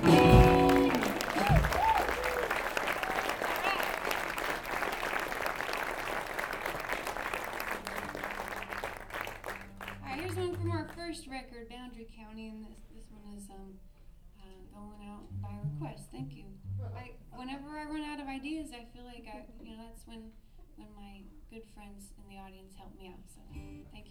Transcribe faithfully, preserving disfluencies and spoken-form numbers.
Alright, here's one from our first record, Boundary County, and this this one is um uh, going out by request. Thank you. I whenever I run out of ideas, I feel like I you know that's when when my good friends in the audience help me out. So thank you.